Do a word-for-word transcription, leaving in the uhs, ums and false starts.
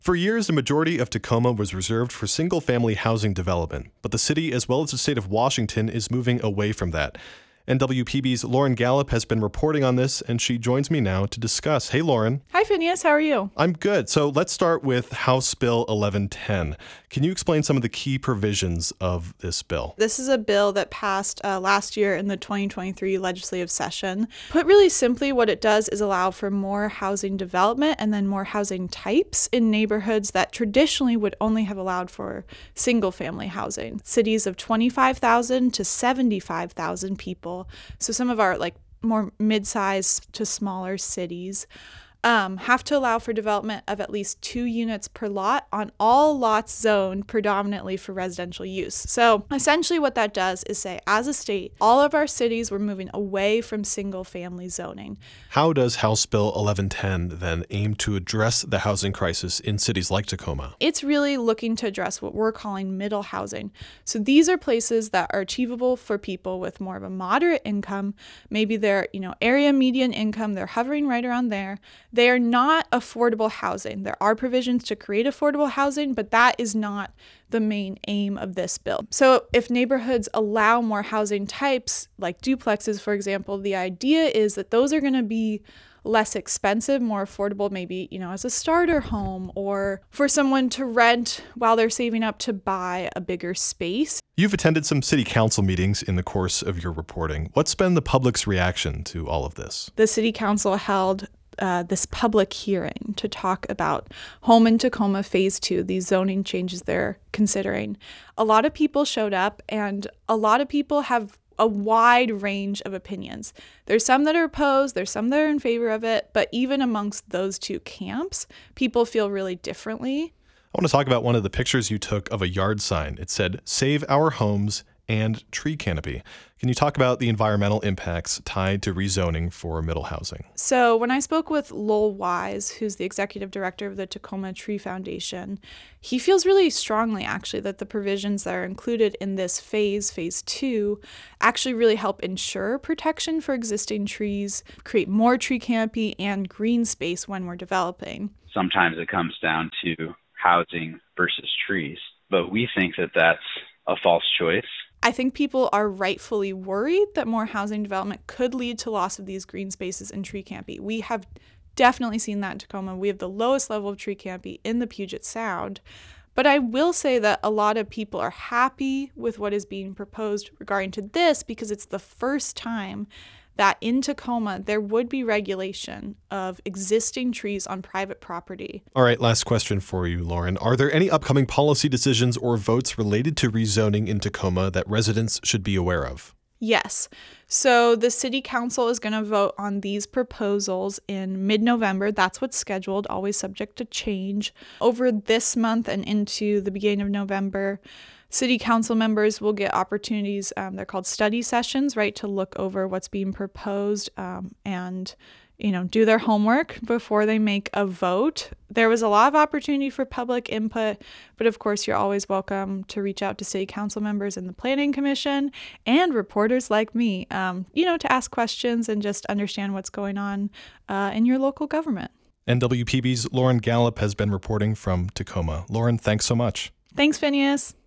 For years, the majority of Tacoma was reserved for single-family housing development, but the city, as well as the state of Washington, is moving away from that. N W P B's Lauren Gallup has been reporting on this, and she joins me now to discuss. Hey, Lauren. Hi, Phineas. How are you? I'm good. So let's start with House Bill eleven ten. Can you explain some of the key provisions of this bill? This is a bill that passed uh, last year in the twenty twenty-three legislative session. Put really simply, what it does is allow for more housing development and then more housing types in neighborhoods that traditionally would only have allowed for single-family housing. Cities of twenty-five thousand to seventy-five thousand people. So some of our like more mid-sized to smaller cities um, have to allow for development of at least two units per lot on all lots zoned predominantly for residential use. So essentially what that does is say, as a state, all of our cities were moving away from single-family zoning. How does House Bill eleven ten then aim to address the housing crisis in cities like Tacoma? It's really looking to address what we're calling middle housing. So these are places that are achievable for people with more of a moderate income. Maybe they're, you know, area median income, they're hovering right around there. They are not affordable housing. There are provisions to create affordable housing, but that is not the main aim of this bill. So if neighborhoods allow more housing types, like duplexes, for example, the idea is that those are going to be less expensive, more affordable, maybe, you know, as a starter home or for someone to rent while they're saving up to buy a bigger space. You've attended some city council meetings in the course of your reporting. What's been the public's reaction to all of this? The city council held Uh, this public hearing to talk about Home in Tacoma Phase two, these zoning changes they're considering. A lot of people showed up, and a lot of people have a wide range of opinions. There's some that are opposed, there's some that are in favor of it, but even amongst those two camps, people feel really differently. I want to talk about one of the pictures you took of a yard sign. It said, "Save our homes and tree canopy." Can you talk about the environmental impacts tied to rezoning for middle housing? So when I spoke with Lowell Wise, who's the executive director of the Tacoma Tree Foundation, he feels really strongly actually that the provisions that are included in this phase, phase two, actually really help ensure protection for existing trees, create more tree canopy and green space when we're developing. Sometimes it comes down to housing versus trees, but we think that that's a false choice. I think people are rightfully worried that more housing development could lead to loss of these green spaces and tree canopy. We have definitely seen that in Tacoma. We have the lowest level of tree canopy in the Puget Sound. But I will say that a lot of people are happy with what is being proposed regarding to this because it's the first time that in Tacoma there would be regulation of existing trees on private property. All right, last question for you, Lauren. Are there any upcoming policy decisions or votes related to rezoning in Tacoma that residents should be aware of? Yes. So the city council is going to vote on these proposals in mid-November. That's what's scheduled, always subject to change. Over this month and into the beginning of November, city council members will get opportunities, um, they're called study sessions, right, to look over what's being proposed um, and, you know, do their homework before they make a vote. There was a lot of opportunity for public input, but of course you're always welcome to reach out to city council members and the planning commission and reporters like me, um, you know, to ask questions and just understand what's going on uh, in your local government. N W P B's Lauren Gallup has been reporting from Tacoma. Lauren, thanks so much. Thanks, Phineas.